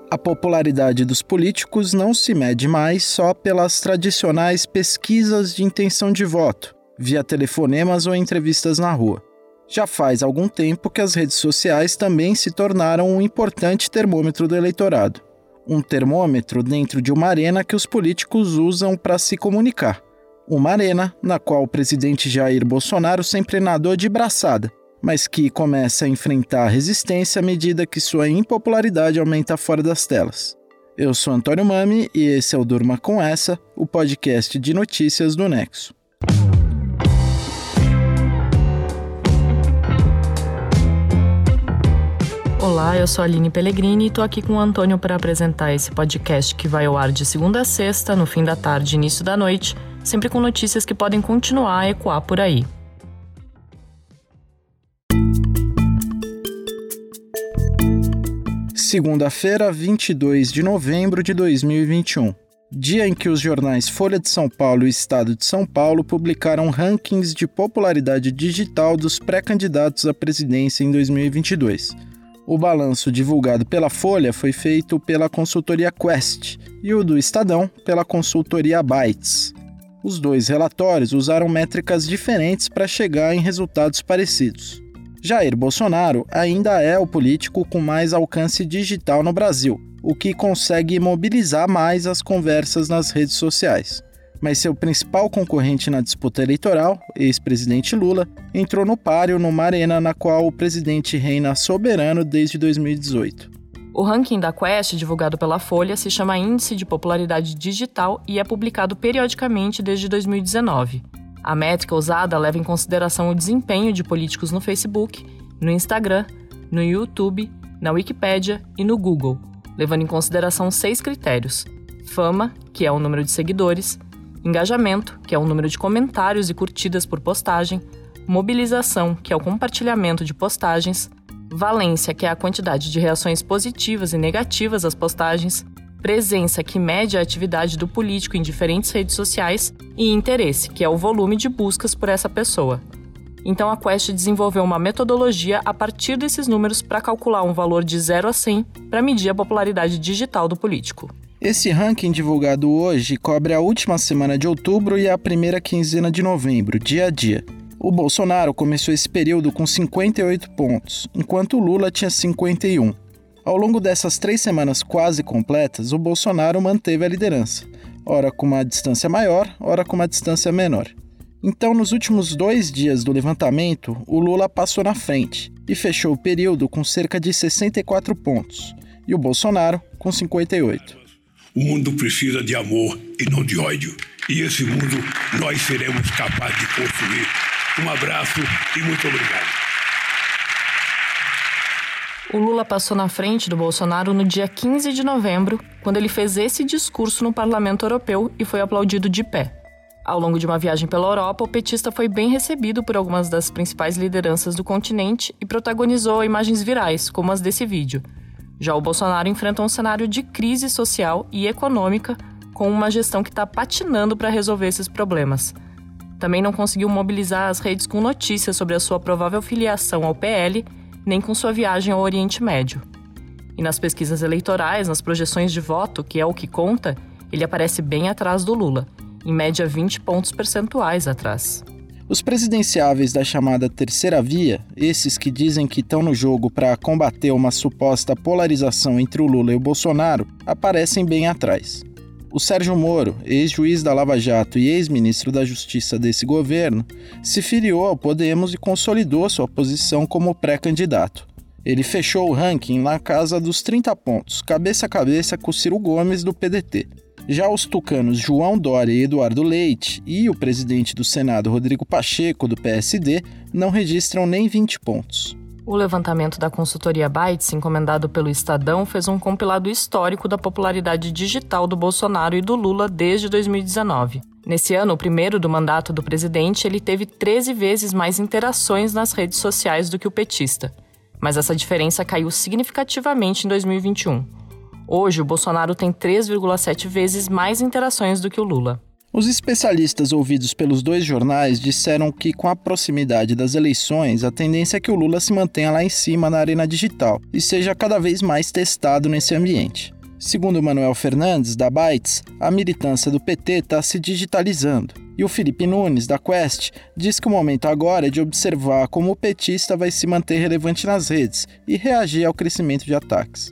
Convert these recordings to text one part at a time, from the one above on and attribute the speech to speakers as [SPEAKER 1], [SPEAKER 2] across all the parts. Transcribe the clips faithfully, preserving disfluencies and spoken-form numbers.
[SPEAKER 1] A popularidade dos políticos não se mede mais só pelas tradicionais pesquisas de intenção de voto, via telefonemas ou entrevistas na rua. Já faz algum tempo que as redes sociais também se tornaram um importante termômetro do eleitorado. Um termômetro dentro de uma arena que os políticos usam para se comunicar. Uma arena na qual o presidente Jair Bolsonaro sempre nadou de braçada, mas que começa a enfrentar resistência à medida que sua impopularidade aumenta fora das telas. Eu sou Antônio Mami e esse é o Durma Com Essa, o podcast de notícias do Nexo.
[SPEAKER 2] Olá, eu sou a Aline Pellegrini e estou aqui com o Antônio para apresentar esse podcast que vai ao ar de segunda a sexta, no fim da tarde e início da noite, sempre com notícias que podem continuar a ecoar por aí.
[SPEAKER 1] Segunda-feira, vinte e dois de novembro de dois mil e vinte e um. Dia em que os jornais Folha de São Paulo e Estado de São Paulo publicaram rankings de popularidade digital dos pré-candidatos à presidência em dois mil e vinte e dois. O balanço divulgado pela Folha foi feito pela consultoria Quest e o do Estadão pela consultoria Bytes. Os dois relatórios usaram métricas diferentes para chegar em resultados parecidos. Jair Bolsonaro ainda é o político com mais alcance digital no Brasil, o que consegue mobilizar mais as conversas nas redes sociais. Mas seu principal concorrente na disputa eleitoral, ex-presidente Lula, entrou no páreo numa arena na qual o presidente reina soberano desde dois mil e dezoito.
[SPEAKER 2] O ranking da Quest, divulgado pela Folha, se chama Índice de Popularidade Digital e é publicado periodicamente desde dois mil e dezenove. A métrica usada leva em consideração o desempenho de políticos no Facebook, no Instagram, no YouTube, na Wikipédia e no Google, levando em consideração seis critérios: fama, que é o número de seguidores, engajamento, que é o número de comentários e curtidas por postagem, mobilização, que é o compartilhamento de postagens, valência, que é a quantidade de reações positivas e negativas às postagens, presença, que mede a atividade do político em diferentes redes sociais, e interesse, que é o volume de buscas por essa pessoa. Então a Quest desenvolveu uma metodologia a partir desses números para calcular um valor de zero a cem para medir a popularidade digital do político.
[SPEAKER 1] Esse ranking divulgado hoje cobre a última semana de outubro e a primeira quinzena de novembro, dia a dia. O Bolsonaro começou esse período com cinquenta e oito pontos, enquanto o Lula tinha cinquenta e um. Ao longo dessas três semanas quase completas, o Bolsonaro manteve a liderança, ora com uma distância maior, ora com uma distância menor. Então, nos últimos dois dias do levantamento, o Lula passou na frente e fechou o período com cerca de sessenta e quatro pontos, e o Bolsonaro com cinquenta e oito.
[SPEAKER 3] O mundo precisa de amor e não de ódio, e esse mundo nós seremos capazes de construir. Um abraço e muito obrigado.
[SPEAKER 2] O Lula passou na frente do Bolsonaro no dia quinze de novembro, quando ele fez esse discurso no Parlamento Europeu e foi aplaudido de pé. Ao longo de uma viagem pela Europa, o petista foi bem recebido por algumas das principais lideranças do continente e protagonizou imagens virais, como as desse vídeo. Já o Bolsonaro enfrenta um cenário de crise social e econômica, com uma gestão que está patinando para resolver esses problemas. Também não conseguiu mobilizar as redes com notícias sobre a sua provável filiação ao P L, nem com sua viagem ao Oriente Médio. E nas pesquisas eleitorais, nas projeções de voto, que é o que conta, ele aparece bem atrás do Lula, em média vinte pontos percentuais atrás.
[SPEAKER 1] Os presidenciáveis da chamada terceira via, esses que dizem que estão no jogo para combater uma suposta polarização entre o Lula e o Bolsonaro, aparecem bem atrás. O Sérgio Moro, ex-juiz da Lava Jato e ex-ministro da Justiça desse governo, se filiou ao Podemos e consolidou sua posição como pré-candidato. Ele fechou o ranking na casa dos trinta pontos, cabeça a cabeça com Ciro Gomes do P D T. Já os tucanos João Dória e Eduardo Leite e o presidente do Senado Rodrigo Pacheco do P S D não registram nem vinte pontos.
[SPEAKER 2] O levantamento da consultoria Bytes, encomendado pelo Estadão, fez um compilado histórico da popularidade digital do Bolsonaro e do Lula desde dois mil e dezenove. Nesse ano, o primeiro do mandato do presidente, ele teve treze vezes mais interações nas redes sociais do que o petista. Mas essa diferença caiu significativamente em dois mil e vinte e um. Hoje, o Bolsonaro tem três vírgula sete vezes mais interações do que o Lula.
[SPEAKER 1] Os especialistas ouvidos pelos dois jornais disseram que, com a proximidade das eleições, a tendência é que o Lula se mantenha lá em cima na arena digital e seja cada vez mais testado nesse ambiente. Segundo Manuel Fernandes, da Bytes, a militância do P T está se digitalizando. E o Felipe Nunes, da Quest, diz que o momento agora é de observar como o petista vai se manter relevante nas redes e reagir ao crescimento de ataques.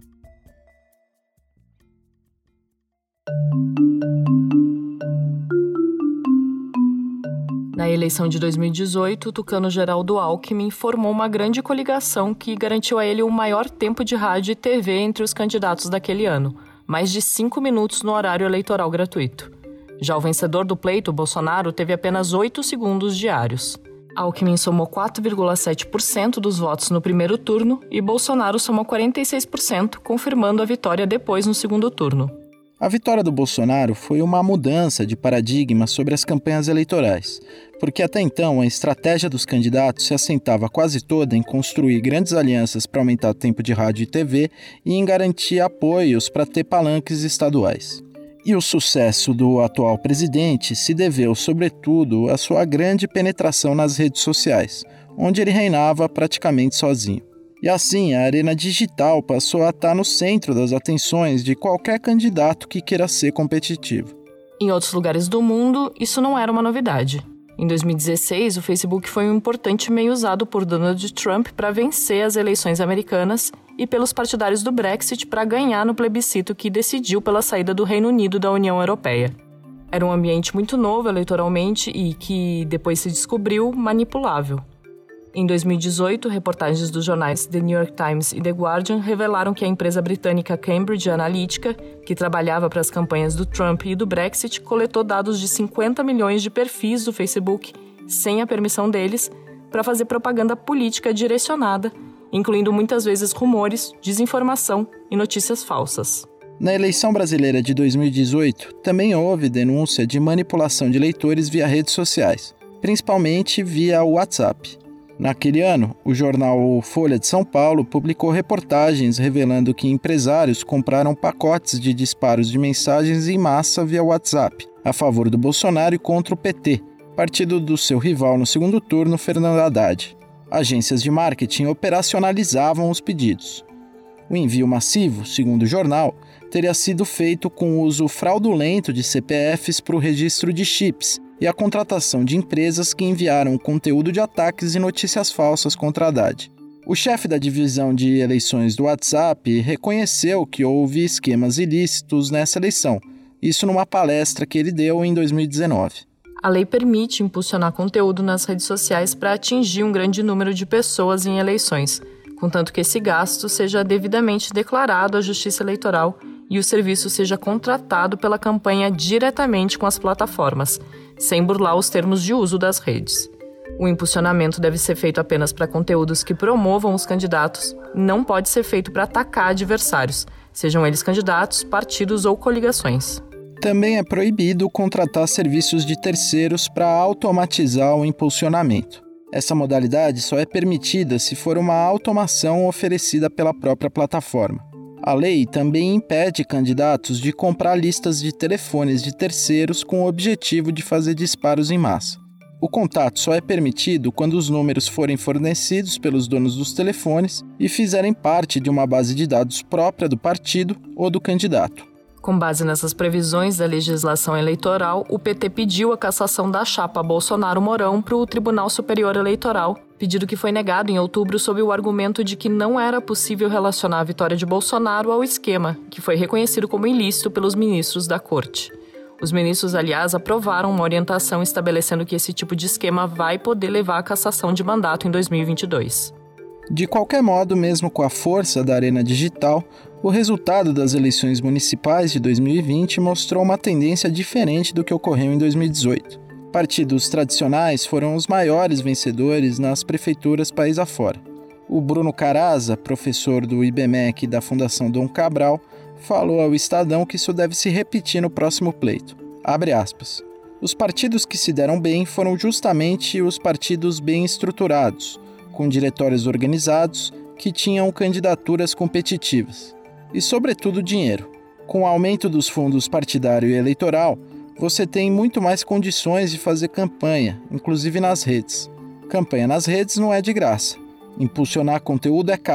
[SPEAKER 2] Na eleição de dois mil e dezoito, o tucano Geraldo Alckmin formou uma grande coligação que garantiu a ele o maior tempo de rádio e T V entre os candidatos daquele ano, mais de cinco minutos no horário eleitoral gratuito. Já o vencedor do pleito, Bolsonaro, teve apenas oito segundos diários. Alckmin somou quatro vírgula sete por cento dos votos no primeiro turno e Bolsonaro somou quarenta e seis por cento, confirmando a vitória depois no segundo turno.
[SPEAKER 1] A vitória do Bolsonaro foi uma mudança de paradigma sobre as campanhas eleitorais, porque até então a estratégia dos candidatos se assentava quase toda em construir grandes alianças para aumentar o tempo de rádio e T V e em garantir apoios para ter palanques estaduais. E o sucesso do atual presidente se deveu, sobretudo, à sua grande penetração nas redes sociais, onde ele reinava praticamente sozinho. E assim, a arena digital passou a estar no centro das atenções de qualquer candidato que queira ser competitivo.
[SPEAKER 2] Em outros lugares do mundo, isso não era uma novidade. Em dois mil e dezesseis, o Facebook foi um importante meio usado por Donald Trump para vencer as eleições americanas e pelos partidários do Brexit para ganhar no plebiscito que decidiu pela saída do Reino Unido da União Europeia. Era um ambiente muito novo eleitoralmente e que, depois se descobriu, manipulável. Em dois mil e dezoito, reportagens dos jornais The New York Times e The Guardian revelaram que a empresa britânica Cambridge Analytica, que trabalhava para as campanhas do Trump e do Brexit, coletou dados de cinquenta milhões de perfis do Facebook, sem a permissão deles, para fazer propaganda política direcionada, incluindo muitas vezes rumores, desinformação e notícias falsas.
[SPEAKER 1] Na eleição brasileira de dois mil e dezoito, também houve denúncia de manipulação de eleitores via redes sociais, principalmente via WhatsApp. Naquele ano, o jornal Folha de São Paulo publicou reportagens revelando que empresários compraram pacotes de disparos de mensagens em massa via WhatsApp, a favor do Bolsonaro e contra o P T, partido do seu rival no segundo turno, Fernando Haddad. Agências de marketing operacionalizavam os pedidos. O envio massivo, segundo o jornal, teria sido feito com o uso fraudulento de C P Fs para o registro de chips, e a contratação de empresas que enviaram conteúdo de ataques e notícias falsas contra Haddad. O chefe da divisão de eleições do WhatsApp reconheceu que houve esquemas ilícitos nessa eleição, isso numa palestra que ele deu em dois mil e dezenove.
[SPEAKER 2] A lei permite impulsionar conteúdo nas redes sociais para atingir um grande número de pessoas em eleições, contanto que esse gasto seja devidamente declarado à Justiça Eleitoral e o serviço seja contratado pela campanha diretamente com as plataformas, sem burlar os termos de uso das redes. O impulsionamento deve ser feito apenas para conteúdos que promovam os candidatos, não pode ser feito para atacar adversários, sejam eles candidatos, partidos ou coligações.
[SPEAKER 1] Também é proibido contratar serviços de terceiros para automatizar o impulsionamento. Essa modalidade só é permitida se for uma automação oferecida pela própria plataforma. A lei também impede candidatos de comprar listas de telefones de terceiros com o objetivo de fazer disparos em massa. O contato só é permitido quando os números forem fornecidos pelos donos dos telefones e fizerem parte de uma base de dados própria do partido ou do candidato.
[SPEAKER 2] Com base nessas previsões da legislação eleitoral, o P T pediu a cassação da chapa Bolsonaro-Mourão para o Tribunal Superior Eleitoral, pedido que foi negado em outubro sob o argumento de que não era possível relacionar a vitória de Bolsonaro ao esquema, que foi reconhecido como ilícito pelos ministros da Corte. Os ministros, aliás, aprovaram uma orientação estabelecendo que esse tipo de esquema vai poder levar à cassação de mandato em dois mil e vinte e dois.
[SPEAKER 1] De qualquer modo, mesmo com a força da arena digital, o resultado das eleições municipais de dois mil e vinte mostrou uma tendência diferente do que ocorreu em dois mil e dezoito. Partidos tradicionais foram os maiores vencedores nas prefeituras país afora. O Bruno Caraza, professor do I B M E C e da Fundação Dom Cabral, falou ao Estadão que isso deve se repetir no próximo pleito. Abre aspas. Os partidos que se deram bem foram justamente os partidos bem estruturados, com diretórios organizados, que tinham candidaturas competitivas. E, sobretudo, dinheiro. Com o aumento dos fundos partidário e eleitoral, você tem muito mais condições de fazer campanha, inclusive nas redes. Campanha nas redes não é de graça. Impulsionar conteúdo é caro.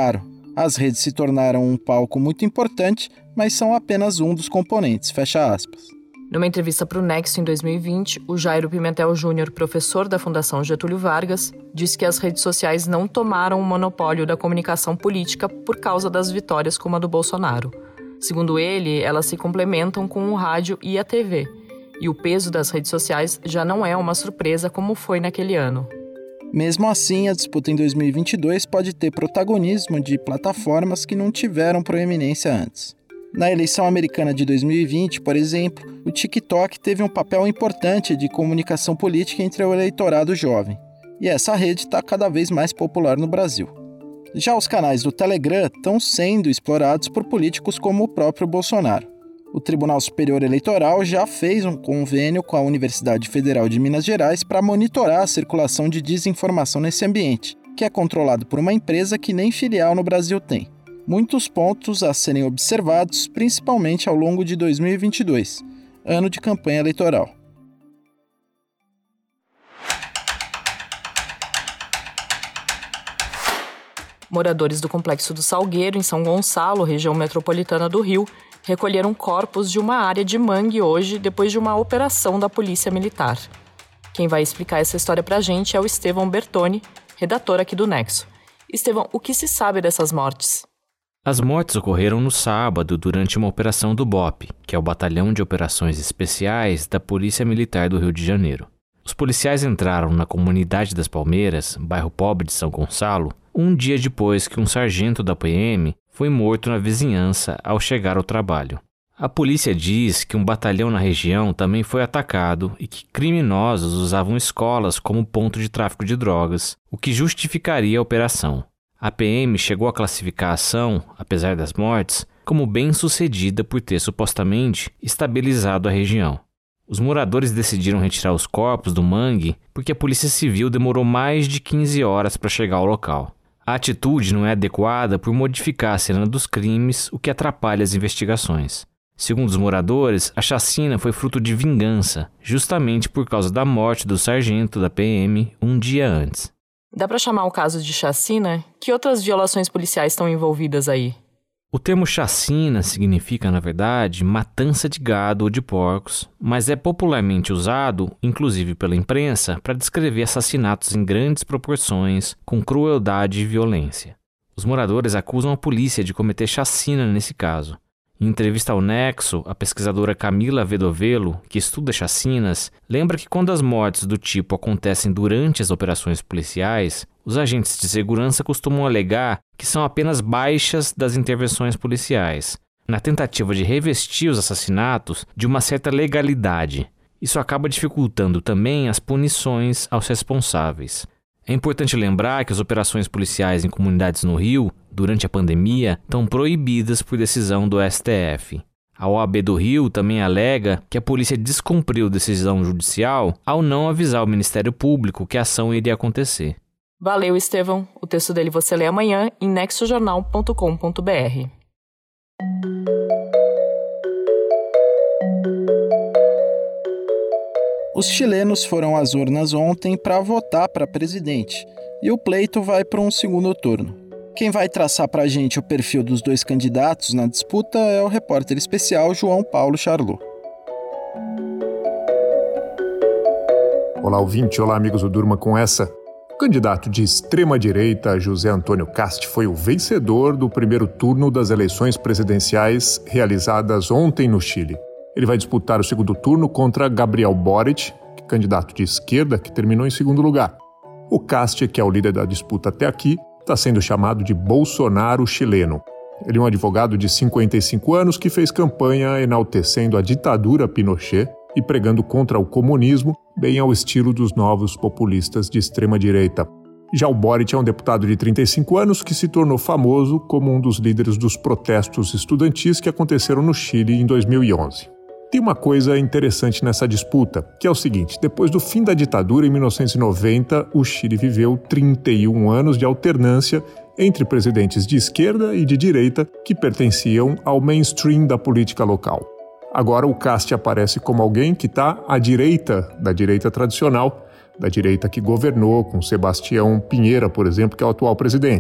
[SPEAKER 1] As redes se tornaram um palco muito importante, mas são apenas um dos componentes, fecha aspas.
[SPEAKER 2] Numa entrevista para o Nexo em dois mil e vinte, o Jairo Pimentel Júnior, professor da Fundação Getúlio Vargas, disse que as redes sociais não tomaram o monopólio da comunicação política por causa das vitórias como a do Bolsonaro. Segundo ele, elas se complementam com o rádio e a T V. E o peso das redes sociais já não é uma surpresa como foi naquele ano.
[SPEAKER 1] Mesmo assim, a disputa em dois mil e vinte e dois pode ter protagonismo de plataformas que não tiveram proeminência antes. Na eleição americana de dois mil e vinte, por exemplo, o TikTok teve um papel importante de comunicação política entre o eleitorado jovem. E essa rede está cada vez mais popular no Brasil. Já os canais do Telegram estão sendo explorados por políticos como o próprio Bolsonaro. O Tribunal Superior Eleitoral já fez um convênio com a Universidade Federal de Minas Gerais para monitorar a circulação de desinformação nesse ambiente, que é controlado por uma empresa que nem filial no Brasil tem. Muitos pontos a serem observados, principalmente ao longo de dois mil e vinte e dois, ano de campanha eleitoral.
[SPEAKER 2] Moradores do Complexo do Salgueiro, em São Gonçalo, região metropolitana do Rio, recolheram corpos de uma área de mangue hoje, depois de uma operação da Polícia Militar. Quem vai explicar essa história pra gente é o Estevão Bertoni, redator aqui do Nexo. Estevão, o que se sabe dessas mortes?
[SPEAKER 4] As mortes ocorreram no sábado durante uma operação do B O P, que é o Batalhão de Operações Especiais da Polícia Militar do Rio de Janeiro. Os policiais entraram na comunidade das Palmeiras, bairro pobre de São Gonçalo, um dia depois que um sargento da P M foi morto na vizinhança ao chegar ao trabalho. A polícia diz que um batalhão na região também foi atacado e que criminosos usavam escolas como ponto de tráfico de drogas, o que justificaria a operação. A P M chegou a classificar a ação, apesar das mortes, como bem-sucedida por ter supostamente estabilizado a região. Os moradores decidiram retirar os corpos do mangue porque a Polícia Civil demorou mais de quinze horas para chegar ao local. A atitude não é adequada por modificar a cena dos crimes, o que atrapalha as investigações. Segundo os moradores, a chacina foi fruto de vingança, justamente por causa da morte do sargento da P M um dia antes.
[SPEAKER 2] Dá para chamar o caso de chacina? Que outras violações policiais estão envolvidas aí?
[SPEAKER 4] O termo chacina significa, na verdade, matança de gado ou de porcos, mas é popularmente usado, inclusive pela imprensa, para descrever assassinatos em grandes proporções, com crueldade e violência. Os moradores acusam a polícia de cometer chacina nesse caso. Em entrevista ao Nexo, a pesquisadora Camila Vedovelo, que estuda chacinas, lembra que quando as mortes do tipo acontecem durante as operações policiais, os agentes de segurança costumam alegar que são apenas baixas das intervenções policiais, na tentativa de revestir os assassinatos de uma certa legalidade. Isso acaba dificultando também as punições aos responsáveis. É importante lembrar que as operações policiais em comunidades no Rio, durante a pandemia, estão proibidas por decisão do S T F. A O A B do Rio também alega que a polícia descumpriu decisão judicial ao não avisar o Ministério Público que a ação iria acontecer.
[SPEAKER 2] Valeu, Estevão. O texto dele você lê amanhã em nexo jornal ponto com ponto b r.
[SPEAKER 1] Os chilenos foram às urnas ontem para votar para presidente e o pleito vai para um segundo turno. Quem vai traçar para a gente o perfil dos dois candidatos na disputa é o repórter especial João Paulo Charlot.
[SPEAKER 5] Olá, ouvinte. Olá, amigos do Durma com essa. O candidato de extrema-direita, José Antônio Cast, foi o vencedor do primeiro turno das eleições presidenciais realizadas ontem no Chile. Ele vai disputar o segundo turno contra Gabriel Boric, candidato de esquerda, que terminou em segundo lugar. O Cast, que é o líder da disputa até aqui, está sendo chamado de Bolsonaro chileno. Ele é um advogado de cinquenta e cinco anos que fez campanha enaltecendo a ditadura Pinochet e pregando contra o comunismo, bem ao estilo dos novos populistas de extrema-direita. Já o Boric é um deputado de trinta e cinco anos que se tornou famoso como um dos líderes dos protestos estudantis que aconteceram no Chile em dois mil e onze. Tem uma coisa interessante nessa disputa, que é o seguinte: depois do fim da ditadura, em mil novecentos e noventa, o Chile viveu trinta e um anos de alternância entre presidentes de esquerda e de direita que pertenciam ao mainstream da política local. Agora o Cast aparece como alguém que está à direita da direita tradicional, da direita que governou com Sebastião Pinheira, por exemplo, que é o atual presidente.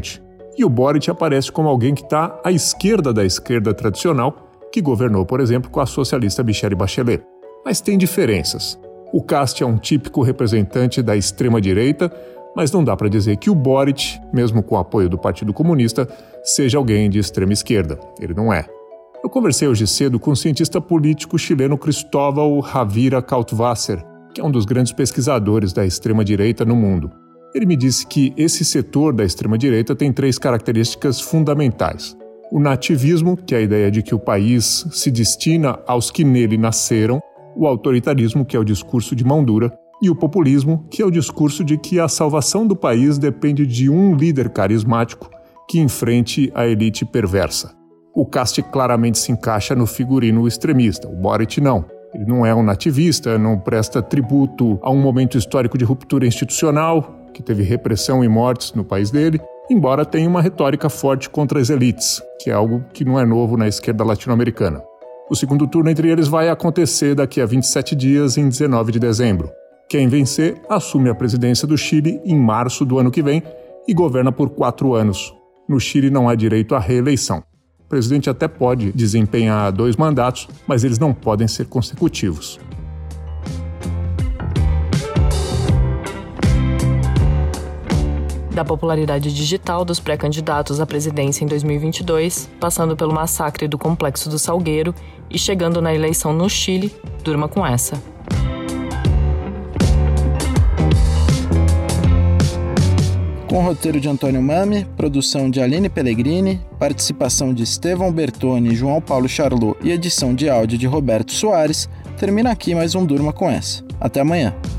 [SPEAKER 5] e o Boric aparece como alguém que está à esquerda da esquerda tradicional, que governou, por exemplo, com a socialista Michelle Bachelet. Mas tem diferenças. O Cast é um típico representante da extrema-direita, mas não dá para dizer que o Boric, mesmo com o apoio do Partido Comunista, seja alguém de extrema esquerda. Ele não é. Eu conversei hoje cedo com o cientista político chileno Cristóbal Ravira Kaltwasser, que é um dos grandes pesquisadores da extrema-direita no mundo. Ele me disse que esse setor da extrema-direita tem três características fundamentais. O nativismo, que é a ideia de que o país se destina aos que nele nasceram, o autoritarismo, que é o discurso de mão dura, e o populismo, que é o discurso de que a salvação do país depende de um líder carismático que enfrente a elite perversa. O Cast claramente se encaixa no figurino extremista, o Boric não. Ele não é um nativista, não presta tributo a um momento histórico de ruptura institucional, que teve repressão e mortes no país dele, embora tenha uma retórica forte contra as elites, que é algo que não é novo na esquerda latino-americana. O segundo turno entre eles vai acontecer daqui a vinte e sete dias, em dezenove de dezembro. Quem vencer assume a presidência do Chile em março do ano que vem e governa por quatro anos. No Chile não há direito à reeleição. O presidente até pode desempenhar dois mandatos, mas eles não podem ser consecutivos.
[SPEAKER 2] Da popularidade digital dos pré-candidatos à presidência em dois mil e vinte e dois, passando pelo massacre do Complexo do Salgueiro e chegando na eleição no Chile, durma com essa.
[SPEAKER 1] Com roteiro de Antônio Mami, produção de Aline Pellegrini, participação de Estevão Bertoni e João Paulo Charlot e edição de áudio de Roberto Soares, termina aqui mais um Durma com essa. Até amanhã.